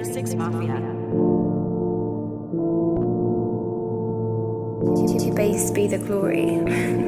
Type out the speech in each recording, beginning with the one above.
6 Mafia. To base be the glory.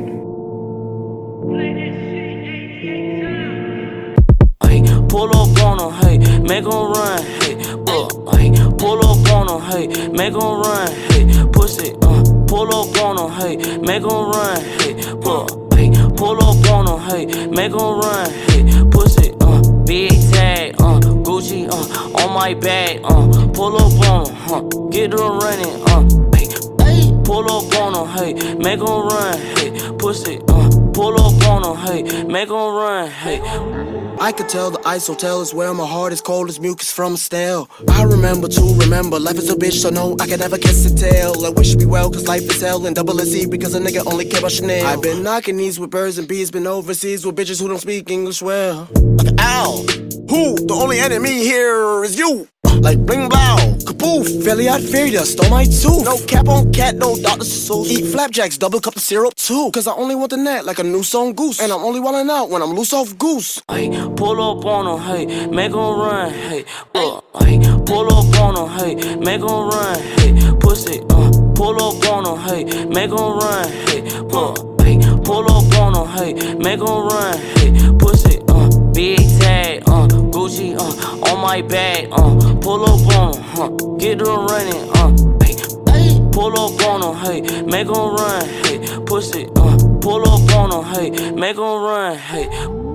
Hey, pull up on them, hey, make them run, hey, hey, pull up on them, hey, make them run, hey, pussy, pull up on them, hey, make them run, hey, pull up on them, hey, make them run, hey, pussy, big tag, Gucci, on my back, pull up on them, get them running, pull up on them, hey, make them run, hey, pussy, pull up on them, hey, make them run, hey. I could tell the ice hotel is where my heart is cold as mucus from stale. I remember to remember, life is a bitch, so no, I can never kiss a tail. I wish me well, cause life is hell, and double S-E because a nigga only care about Chanel. I've been knocking knees with birds and bees, been overseas with bitches who don't speak English well. Like, ow, who? The only enemy here is you. Like bling blow, kaboof, Philly, I'd fear ya, stole my tooth. No cap on cat, no Dr. Seuss. Eat flapjacks, double cup of syrup too. Cause I only want the net like a new song goose. And I'm only wildin' out when I'm loose off goose. Hey, pull up on them, hey, make them run, hey, hey, pull up on them, hey, make them run, hey, pussy, pull up on them, hey, make them run, hey, pull up on them, hey, make them run, hey, pussy, big tag, Gucci, on my back, pull up on them, get them running, pull up on them, hey, make them run, hey, pussy, pull up on them, hey, make them run, hey.